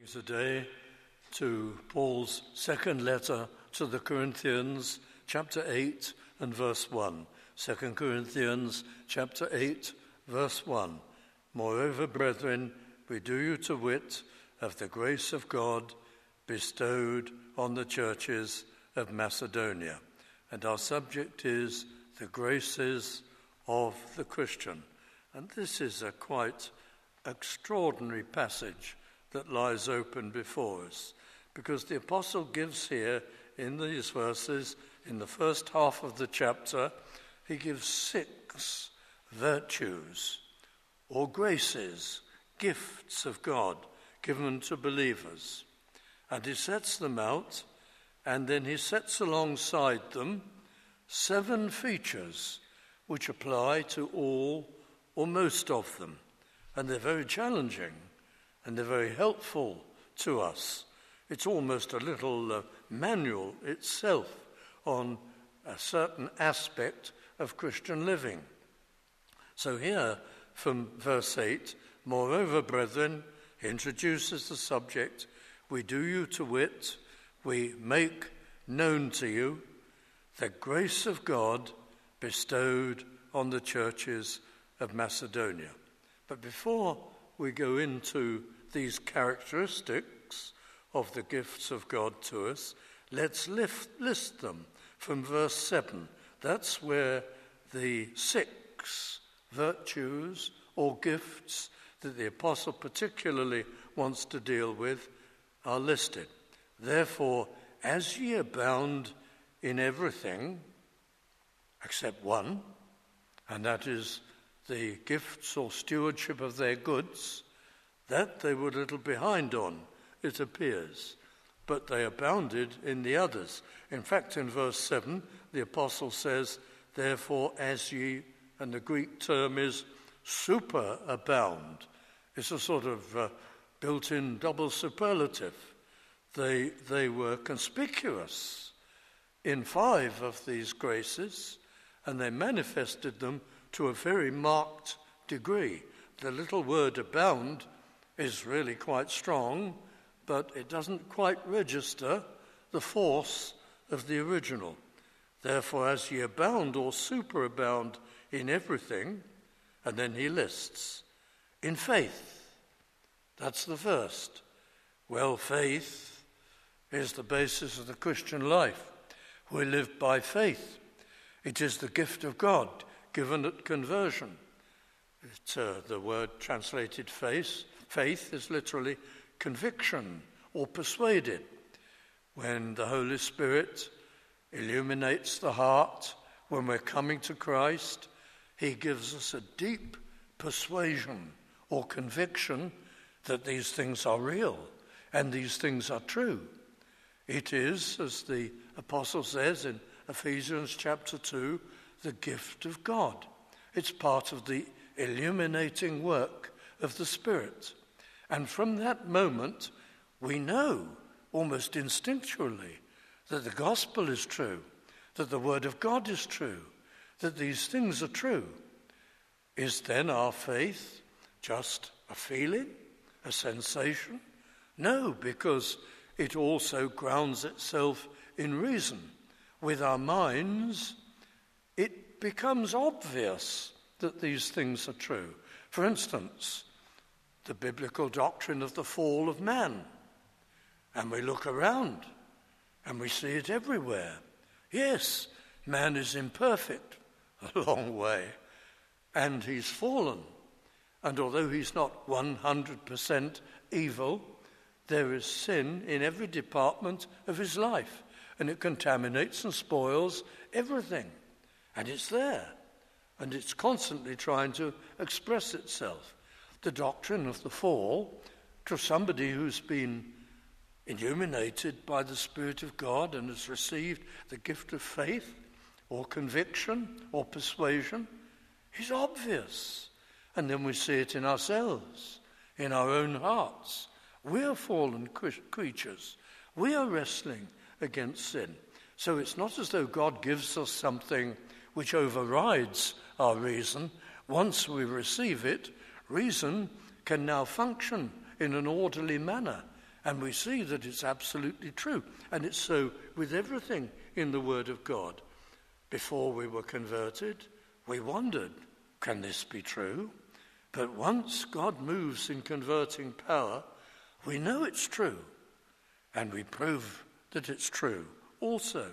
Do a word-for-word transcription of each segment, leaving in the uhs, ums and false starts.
Today to Paul's second letter to the Corinthians, chapter eight and verse one. Second Corinthians, chapter eight, verse one. Moreover, brethren, we do you to wit of the grace of God bestowed on the churches of Macedonia. And our subject is the graces of the Christian. And this is a quite extraordinary passage that lies open before us, because the apostle gives here in these verses, in the first half of the chapter, he gives six virtues or graces, gifts of God given to believers. And he sets them out, and then he sets alongside them seven features which apply to all or most of them. And they're very challenging. And they're very helpful to us. It's almost a little uh, manual itself on a certain aspect of Christian living. So here, from verse eight, moreover, brethren, he introduces the subject, we do you to wit, we make known to you the grace of God bestowed on the churches of Macedonia. But before we go into these characteristics of the gifts of God to us, let's lift, list them from verse seven. That's where the six virtues or gifts that the apostle particularly wants to deal with are listed. Therefore, as ye abound in everything, except one, and that is the gifts or stewardship of their goods, that they were a little behind on, it appears, but they abounded in the others. In fact, in verse seven, the apostle says, therefore, as ye, and the Greek term is superabound. It's a sort of uh, built-in double superlative. They, they were conspicuous in five of these graces, and they manifested them to a very marked degree. The little word abound is really quite strong, but it doesn't quite register the force of the original. Therefore, as ye abound or superabound in everything, and then he lists, in faith. That's the first. Well, faith is the basis of the Christian life. We live by faith. It is the gift of God given at conversion. It's, uh, the word translated faith, faith is literally conviction or persuaded. When the Holy Spirit illuminates the heart, when we're coming to Christ, he gives us a deep persuasion or conviction that these things are real and these things are true. It is, as the apostle says in Ephesians chapter two, the gift of God. It's part of the illuminating work of the Spirit. And from that moment, we know almost instinctually that the gospel is true, that the word of God is true, that these things are true. Is then our faith just a feeling, a sensation? No, because it also grounds itself in reason. With our minds, it becomes obvious that these things are true. For instance, the biblical doctrine of the fall of man. And we look around and we see it everywhere. Yes, man is imperfect, a long way, and he's fallen. And although he's not one hundred percent evil, there is sin in every department of his life, and it contaminates and spoils everything. And it's there, and it's constantly trying to express itself. The doctrine of the fall, to somebody who's been illuminated by the Spirit of God and has received the gift of faith or conviction or persuasion, is obvious. And then we see it in ourselves, in our own hearts. We are fallen creatures. We are wrestling against sin. So it's not as though God gives us something which overrides our reason. Once we receive it, reason can now function in an orderly manner And we see that it's absolutely true. And it's so with everything in the Word of God. Before we were converted, we wondered, can this be true? But once God moves in converting power, we know it's true. And we prove that it's true also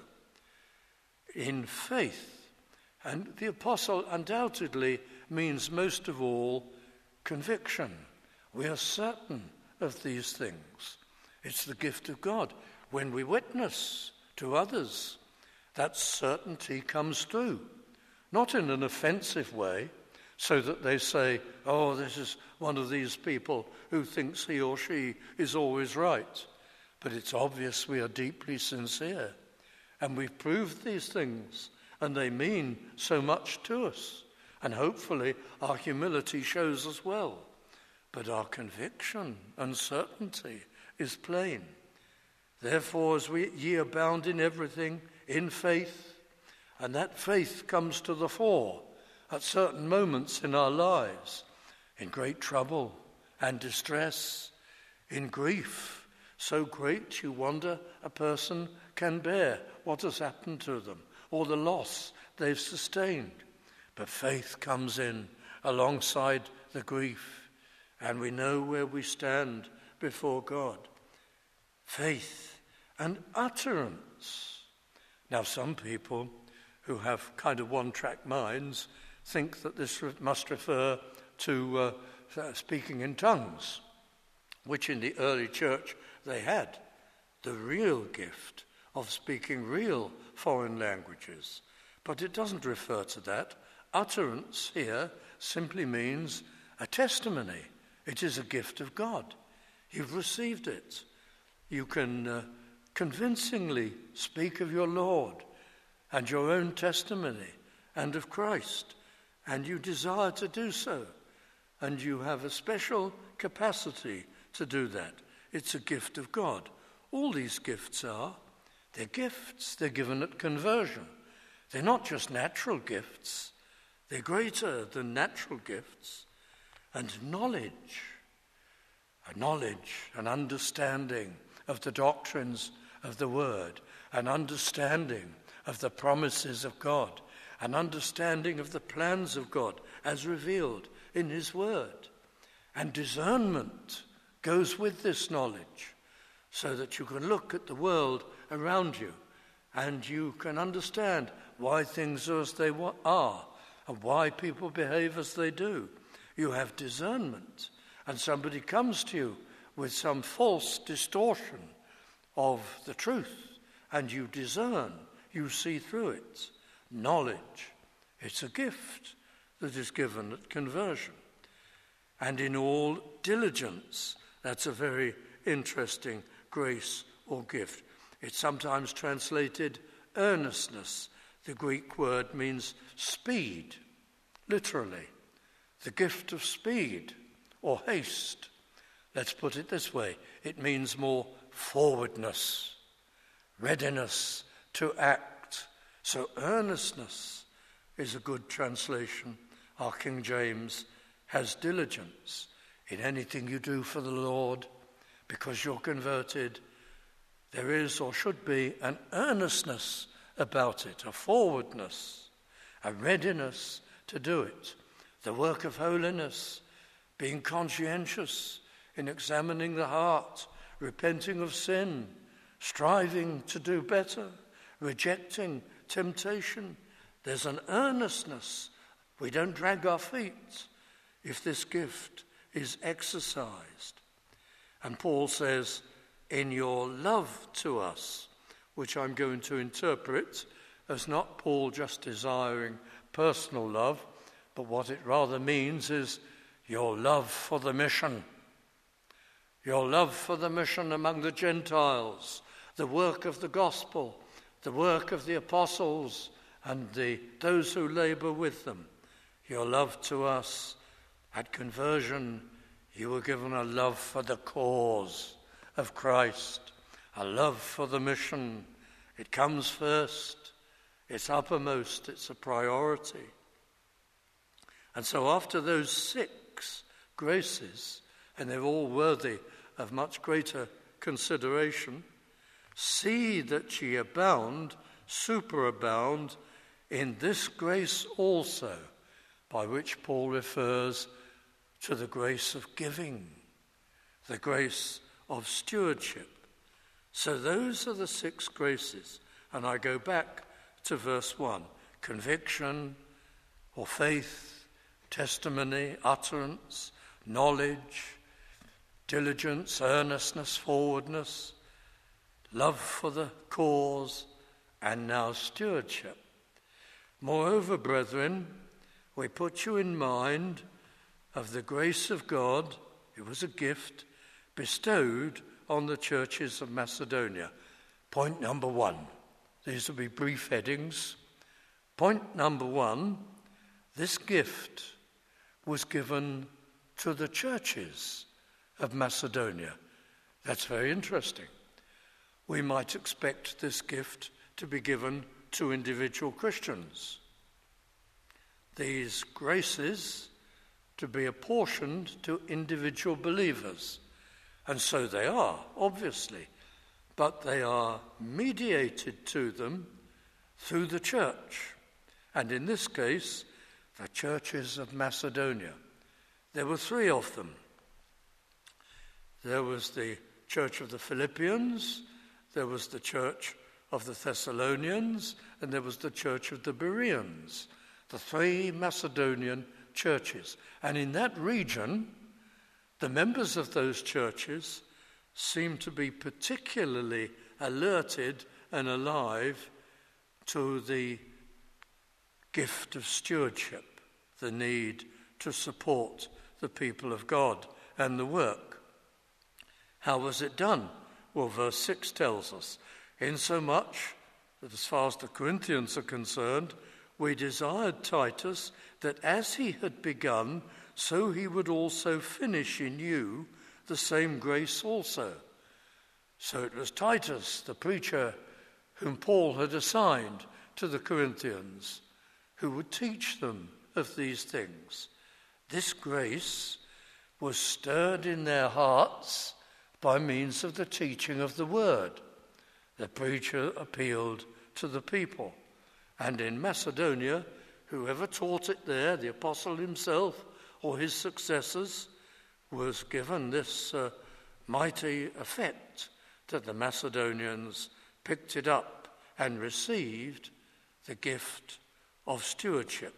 in faith. And the apostle undoubtedly means most of all conviction. We are certain of these things. It's the gift of God. When we witness to others, that certainty comes through, not in an offensive way, so that they say, oh, this is one of these people who thinks he or she is always right. But it's obvious we are deeply sincere, and we've proved these things, and they mean so much to us. And hopefully our humility shows as well. But our conviction and certainty is plain. Therefore, as we ye abound in everything, in faith, and that faith comes to the fore at certain moments in our lives, in great trouble and distress, in grief, so great you wonder a person can bear what has happened to them, or the loss they've sustained. But faith comes in alongside the grief, and we know where we stand before God. Faith and utterance. Now, some people who have kind of one-track minds think that this must refer to uh, speaking in tongues, which in the early church they had, the real gift of speaking real foreign languages. But it doesn't refer to that. Utterance here simply means a testimony. It is a gift of God. You've received it. You can uh, convincingly speak of your Lord and your own testimony and of Christ, and you desire to do so, and you have a special capacity to do that. It's a gift of God. All these gifts are. They're gifts. They're given at conversion. They're not just natural gifts. They're greater than natural gifts. And knowledge, a knowledge, an understanding of the doctrines of the Word, an understanding of the promises of God, an understanding of the plans of God as revealed in His Word. And discernment goes with this knowledge, so that you can look at the world around you and you can understand why things are as they are and why people behave as they do. You have discernment, and somebody comes to you with some false distortion of the truth, and you discern, you see through it. Knowledge, it's a gift that is given at conversion. And in all diligence, that's a very interesting grace or gift. It's sometimes translated earnestness. The Greek word means speed, literally. The gift of speed or haste. Let's put it this way. It means more forwardness, readiness to act. So earnestness is a good translation. Our King James has diligence. In anything you do for the Lord, because you're converted, there is or should be an earnestness about it, a forwardness, a readiness to do it. The work of holiness, being conscientious in examining the heart, repenting of sin, striving to do better, rejecting temptation. There's an earnestness. We don't drag our feet if this gift is exercised. And Paul says, in your love to us, which I'm going to interpret as not Paul just desiring personal love, but what it rather means is your love for the mission. Your love for the mission among the Gentiles, the work of the gospel, the work of the apostles and the, those who labor with them. Your love to us. At conversion, you were given a love for the cause of Christ, a love for the mission. It comes first. It's uppermost. It's a priority. And so after those six graces, and they're all worthy of much greater consideration, see that ye abound, superabound, in this grace also, by which Paul refers to the grace of giving, the grace of stewardship. So those are the six graces. And I go back to verse one. Conviction or faith, testimony, utterance, knowledge, diligence, earnestness, forwardness, love for the cause, and now stewardship. Moreover, brethren, we put you in mind of the grace of God, it was a gift, bestowed on the churches of Macedonia. Point number one. These will be brief headings. Point number one, this gift was given to the churches of Macedonia. That's very interesting. We might expect this gift to be given to individual Christians. These graces to be apportioned to individual believers. And so they are, obviously. But they are mediated to them through the church. And in this case, the churches of Macedonia. There were three of them. There was the church of the Philippians, there was the church of the Thessalonians, and there was the church of the Bereans, the three Macedonian churches. And in that region, the members of those churches seem to be particularly alerted and alive to the gift of stewardship, the need to support the people of God and the work. How was it done? Well, verse six tells us, insomuch that as far as the Corinthians are concerned, we desired Titus that as he had begun, so he would also finish in you the same grace also. So it was Titus, the preacher whom Paul had assigned to the Corinthians, who would teach them of these things. This grace was stirred in their hearts by means of the teaching of the word. The preacher appealed to the people. And in Macedonia, whoever taught it there, the apostle himself or his successors, was given this uh, mighty effect that the Macedonians picked it up and received the gift of stewardship.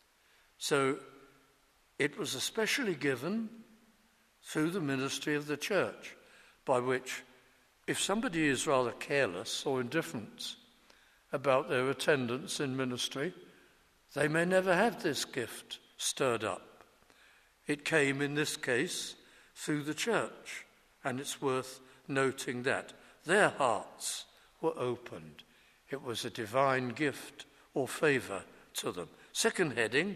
So it was especially given through the ministry of the church, by which if somebody is rather careless or indifferent about their attendance in ministry, they may never have this gift stirred up. It came in this case through the church, and it's worth noting that their hearts were opened. It was a divine gift or favour to them. Second heading,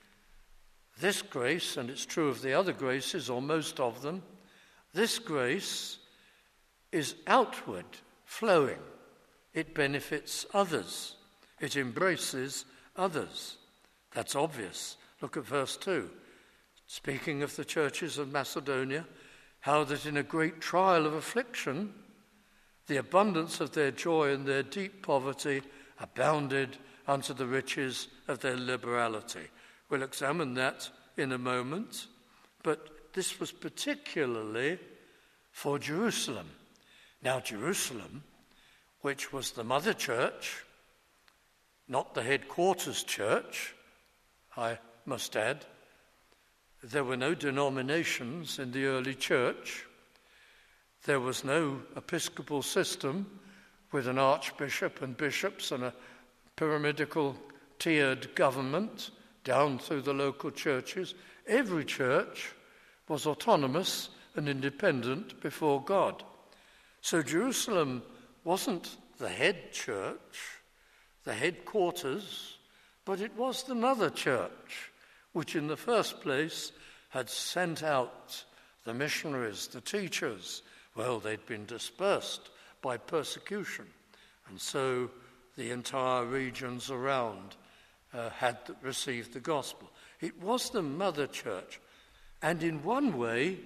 this grace, and it's true of the other graces or most of them, this grace is outward flowing. It benefits others. It embraces others. That's obvious. Look at verse two. Speaking of the churches of Macedonia, how that in a great trial of affliction, the abundance of their joy and their deep poverty abounded unto the riches of their liberality. We'll examine that in a moment, but this was particularly for Jerusalem. Now, Jerusalem, which was the mother church, not the headquarters church, I must add. There were no denominations in the early church. There was no episcopal system with an archbishop and bishops and a pyramidical tiered government down through the local churches. Every church was autonomous and independent before God. So Jerusalem wasn't the head church, the headquarters, but it was the mother church, which in the first place had sent out the missionaries, the teachers. Well, they'd been dispersed by persecution, and so the entire regions around uh, had received the gospel. It was the mother church, and in one way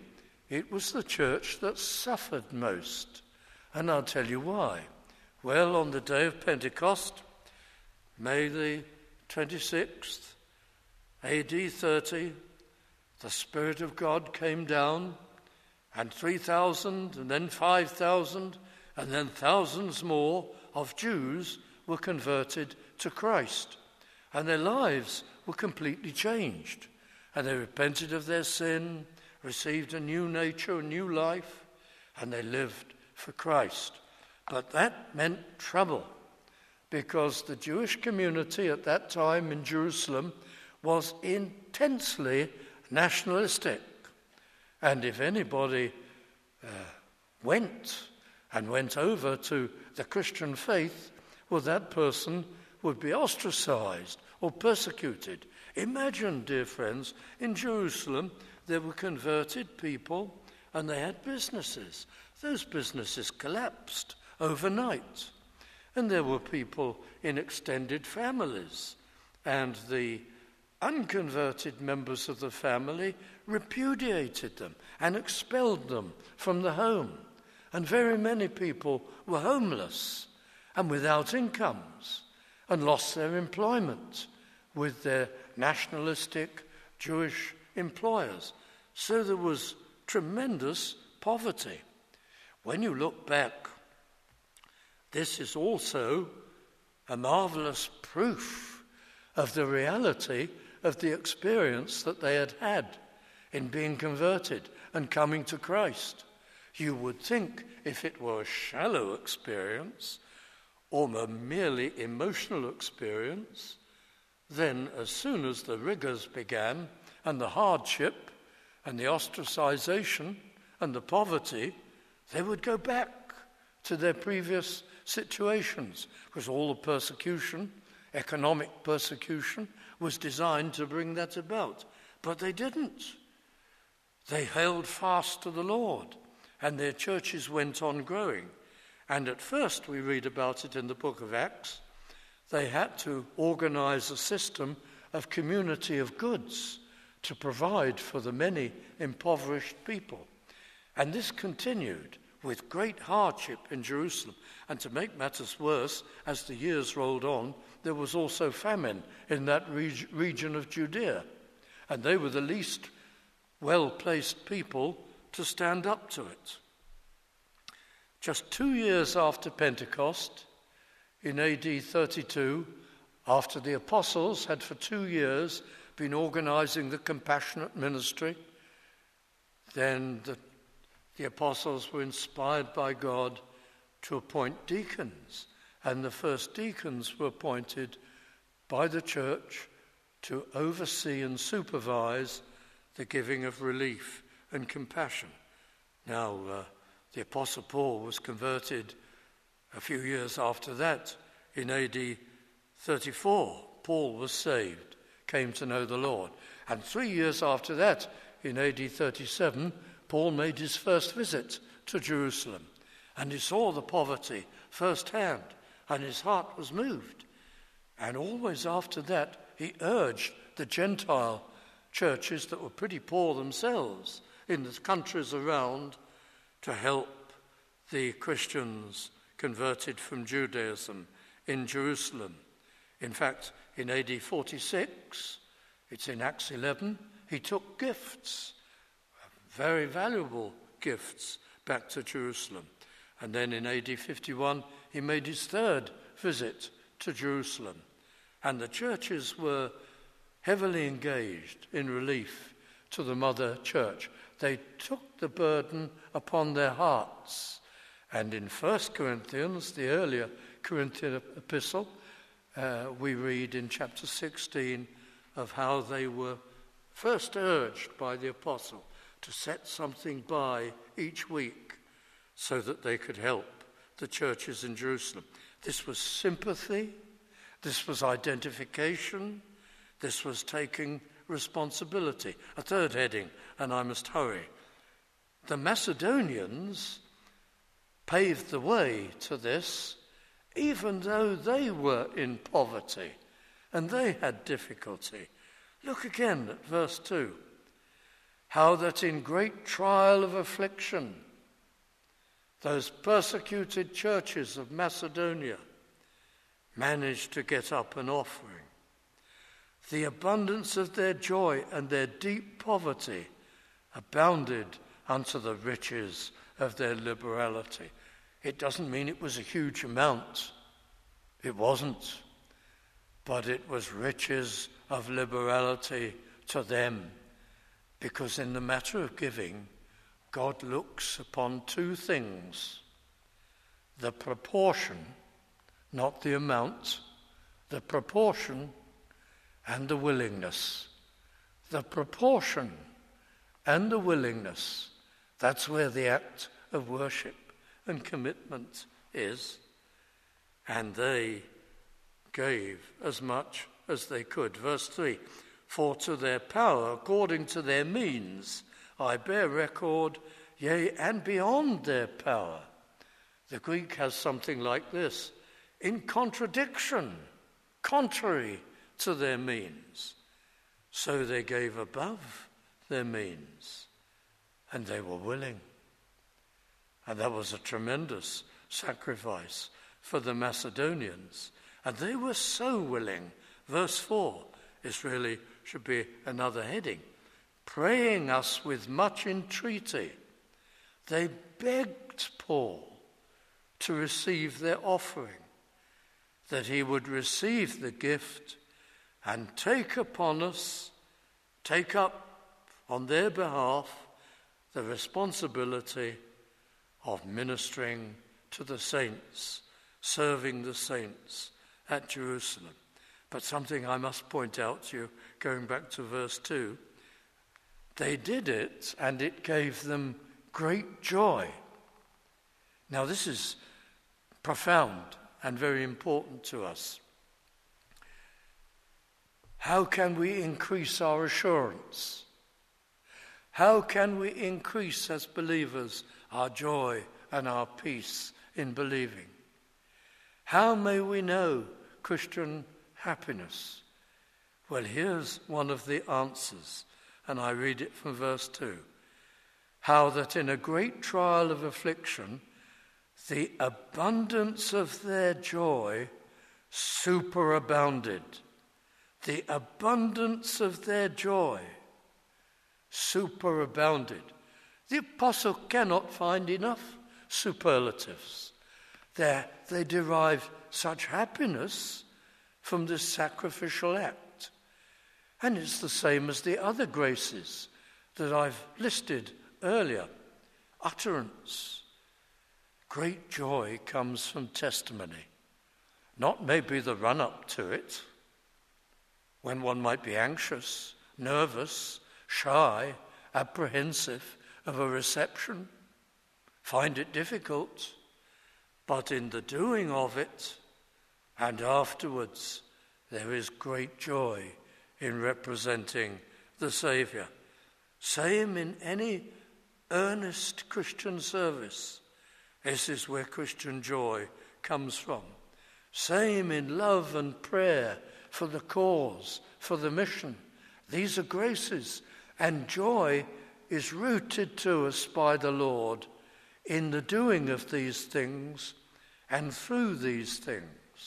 it was the church that suffered most. And I'll tell you why. Well, on the day of Pentecost, May the twenty-sixth, A D thirty, the Spirit of God came down, and three thousand, and then five thousand, and then thousands more of Jews were converted to Christ. And their lives were completely changed. And they repented of their sin, received a new nature, a new life, and they lived for Christ. But that meant trouble, because the Jewish community at that time in Jerusalem was intensely nationalistic. And if anybody uh, went and went over to the Christian faith, well, that person would be ostracized or persecuted. Imagine, dear friends, in Jerusalem there were converted people and they had businesses. Those businesses collapsed overnight. And there were people in extended families, and the unconverted members of the family repudiated them and expelled them from the home. And very many people were homeless and without incomes and lost their employment with their nationalistic Jewish employers. So there was tremendous poverty. When you look back, this is also a marvelous proof of the reality of the experience that they had had in being converted and coming to Christ. You would think if it were a shallow experience or a merely emotional experience, then as soon as the rigors began and the hardship and the ostracization and the poverty, they would go back to their previous situations, because all the persecution, economic persecution, was designed to bring that about. But they didn't. They held fast to the Lord, and their churches went on growing. And at first, we read about it in the book of Acts, they had to organize a system of community of goods to provide for the many impoverished people. And this continued with great hardship in Jerusalem. And to make matters worse, as the years rolled on, there was also famine in that reg- region of Judea. And they were the least well-placed people to stand up to it. Just two years after Pentecost, in A D thirty-two, after the apostles had for two years been organizing the compassionate ministry, then the The apostles were inspired by God to appoint deacons, and the first deacons were appointed by the church to oversee and supervise the giving of relief and compassion. Now, uh, the Apostle Paul was converted a few years after that. In A D thirty-four, Paul was saved, came to know the Lord. And three years after that, in A D thirty-seven, Paul made his first visit to Jerusalem, and he saw the poverty firsthand, and his heart was moved. And always after that, he urged the Gentile churches that were pretty poor themselves in the countries around to help the Christians converted from Judaism in Jerusalem. In fact, in A D forty-six, it's in Acts eleven, he took gifts, very valuable gifts, back to Jerusalem. And then in A D fifty-one, he made his third visit to Jerusalem. And the churches were heavily engaged in relief to the mother church. They took the burden upon their hearts. And in First Corinthians, the earlier Corinthian epistle, uh, we read in chapter sixteen of how they were first urged by the apostle to set something by each week so that they could help the churches in Jerusalem. This was sympathy, this was identification, this was taking responsibility. A third heading, and I must hurry. The Macedonians paved the way to this, even though they were in poverty and they had difficulty. Look again at verse two. how that in great trial of affliction, those persecuted churches of Macedonia managed to get up an offering. The abundance of their joy and their deep poverty abounded unto the riches of their liberality. It doesn't mean it was a huge amount. It wasn't. But it was riches of liberality to them, because in the matter of giving, God looks upon two things: the proportion, not the amount, the proportion and the willingness. The proportion and the willingness, that's where the act of worship and commitment is. And they gave as much as they could. Verse three, for to their power, according to their means, I bear record, yea, and beyond their power. The Greek has something like this: in contradiction, contrary to their means. So they gave above their means, and they were willing. And that was a tremendous sacrifice for the Macedonians. And they were so willing. Verse four is really, should be another heading. Praying us with much entreaty, they begged Paul to receive their offering, that he would receive the gift and take upon us, take up on their behalf the responsibility of ministering to the saints, serving the saints at Jerusalem. But something I must point out to you, going back to verse two, they did it and it gave them great joy. Now this is profound and very important to us. How can we increase our assurance? How can we increase as believers our joy and our peace in believing? How may we know Christian happiness? Well, here's one of the answers, and I read it from verse two. How that in a great trial of affliction, the abundance of their joy superabounded. The abundance of their joy superabounded. The apostle cannot find enough superlatives. There, they derive such happiness from this sacrificial act. And it's the same as the other graces that I've listed earlier. Utterance. Great joy comes from testimony. Not maybe the run-up to it, when one might be anxious, nervous, shy, apprehensive of a reception, find it difficult, but in the doing of it and afterwards, there is great joy in representing the Saviour. Same in any earnest Christian service. This is where Christian joy comes from. Same in love and prayer for the cause, for the mission. These are graces, and joy is rooted to us by the Lord in the doing of these things and through these things.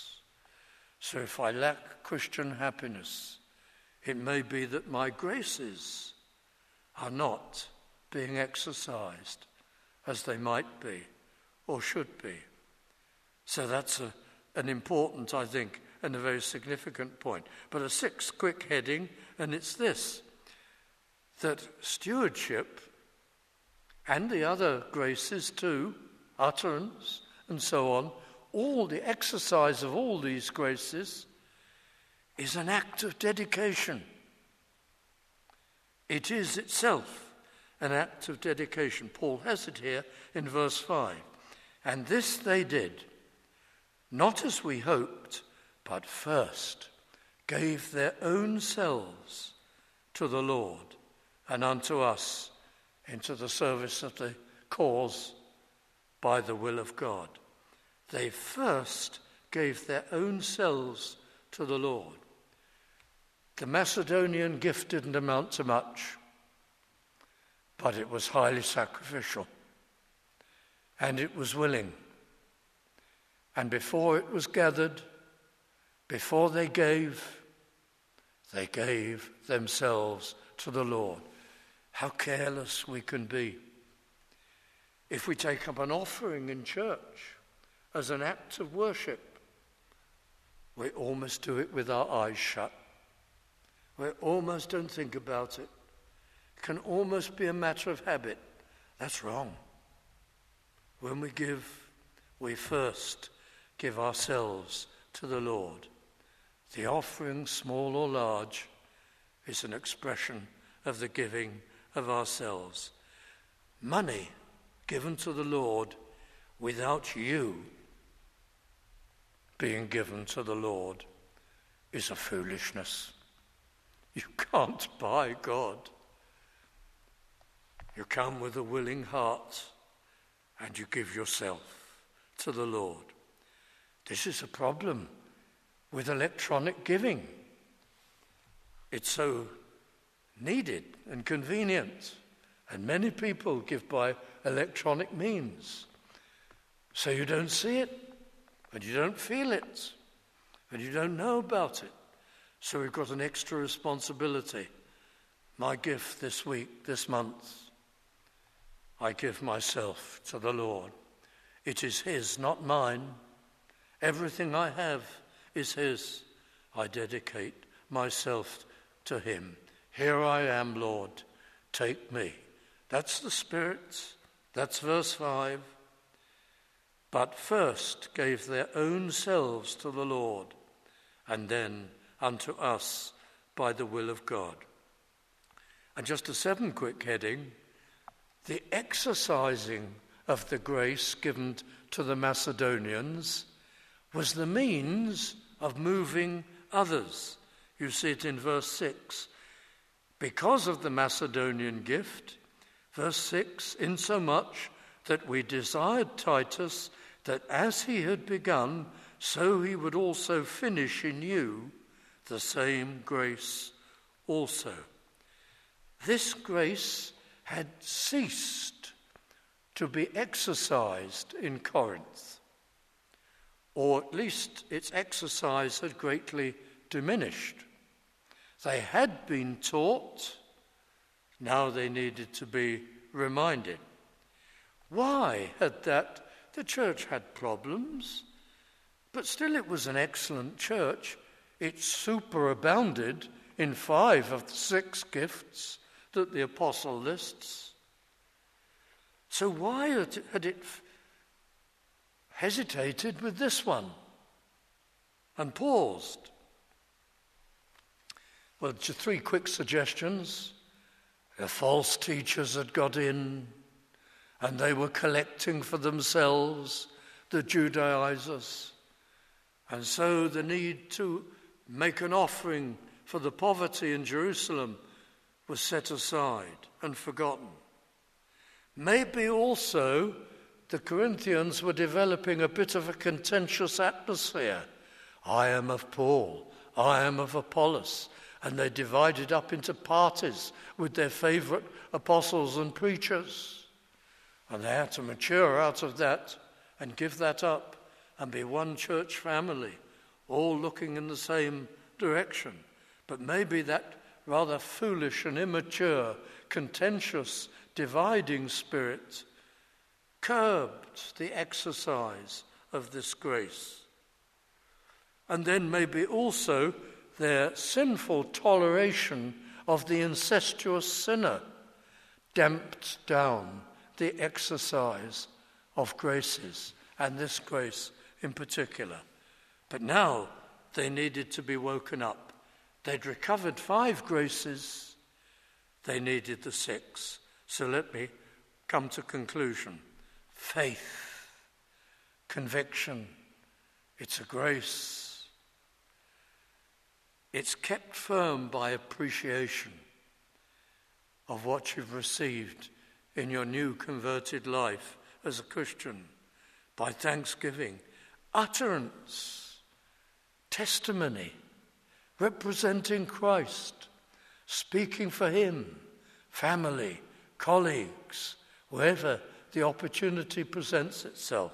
So if I lack Christian happiness, it may be that my graces are not being exercised as they might be or should be. So that's a, an important, I think, and a very significant point. But a sixth quick heading, and it's this, that stewardship and the other graces too, utterance and so on, all the exercise of all these graces is an act of dedication. It is itself an act of dedication. Paul has it here in verse five. And this they did, not as we hoped, but first gave their own selves to the Lord and unto us into the service of the cause by the will of God. They first gave their own selves to the Lord. The Macedonian gift didn't amount to much. but it was highly sacrificial, and it was willing. And before it was gathered, before they gave, they gave themselves to the Lord. How careless we can be. If we take up an offering in church as an act of worship, we almost do it with our eyes shut. We almost don't think about it. It can almost be a matter of habit. That's wrong. When we give, we first give ourselves to the Lord. The offering, small or large, is an expression of the giving of ourselves. Money given to the Lord without you being given to the Lord is a foolishness. You can't buy God. You come with a willing heart and you give yourself to the Lord. This is a problem with electronic giving. It's so needed and convenient, and many people give by electronic means. So you don't see it, and you don't feel it, and you don't know about it. So we've got an extra responsibility. My gift this week, this month, I give myself to the Lord. It is his, not mine. Everything I have is his. I dedicate myself to him. Here I am, Lord, take me. That's the Spirit. That's verse five. But first gave their own selves to the Lord, and then unto us by the will of God. And just a seventh quick heading, the exercising of the grace given to the Macedonians was the means of moving others. You see it in verse six. Because of the Macedonian gift, verse six, insomuch that we desired Titus that as he had begun, so he would also finish in you the same grace also. This grace had ceased to be exercised in Corinth, or at least its exercise had greatly diminished. They had been taught, now they needed to be reminded. Why had that? The church had problems, but still it was an excellent church. It superabounded in five of the six gifts that the apostle lists. So why had it hesitated with this one and paused? Well, just three quick suggestions. The false teachers had got in, and they were collecting for themselves the Judaizers. And so the need to make an offering for the poverty in Jerusalem was set aside and forgotten. Maybe also the Corinthians were developing a bit of a contentious atmosphere. I am of Paul, I am of Apollos. And they divided up into parties with their favorite apostles and preachers. And they had to mature out of that and give that up and be one church family, all looking in the same direction. But maybe that rather foolish and immature, contentious, dividing spirit curbed the exercise of this grace. And then maybe also their sinful toleration of the incestuous sinner damped down the exercise of graces, and this grace in particular. But now they needed to be woken up. They'd recovered five graces, they needed the six. So let me come to conclusion. Faith, conviction, it's a grace. It's kept firm by appreciation of what you've received in your new converted life as a Christian, by thanksgiving, utterance, testimony, representing Christ, speaking for him, family, colleagues, wherever the opportunity presents itself.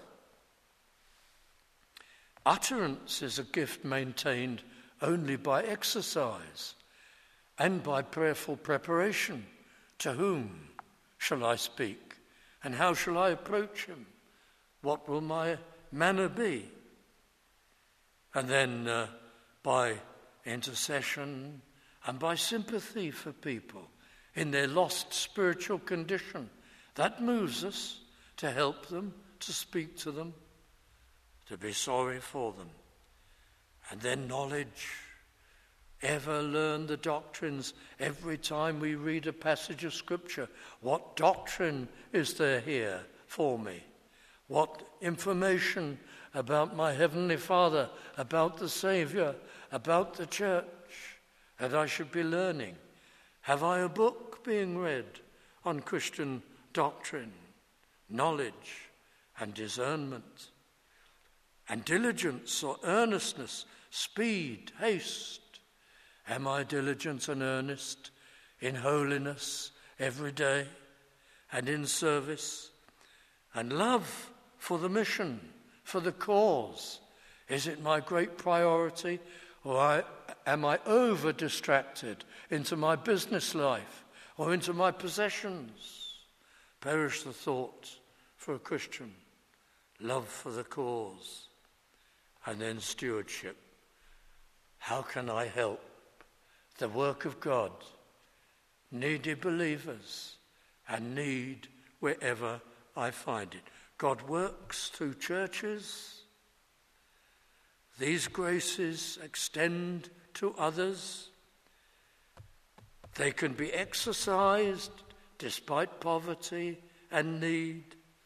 Utterance is a gift maintained only by exercise and by prayerful preparation. To whom shall I speak? And how shall I approach him? What will my manner be? And then uh, by intercession and by sympathy for people in their lost spiritual condition. That moves us to help them, to speak to them, to be sorry for them. And then knowledge. Ever learn the doctrines every time we read a passage of Scripture. What doctrine is there here for me? What information about my Heavenly Father, about the Saviour, about the church that I should be learning? Have I a book being read on Christian doctrine, knowledge and discernment? And diligence or earnestness, speed, haste. Am I diligent and earnest in holiness every day and in service? And love for the mission, for the cause. Is it my great priority, or I, am I over-distracted into my business life or into my possessions? Perish the thought for a Christian. Love for the cause. And then stewardship. How can I help the work of God, needy believers, and need wherever I find it? God works through churches. These graces extend to others. They can be exercised despite poverty and need.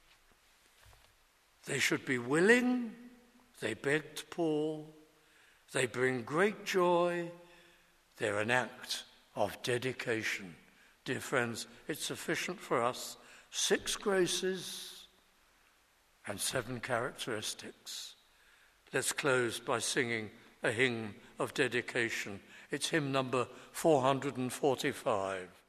They should be willing. They begged Paul. They bring great joy. They're an act of dedication. Dear friends, it's sufficient for us. Six graces and seven characteristics. Let's close by singing a hymn of dedication. It's hymn number four hundred forty-five.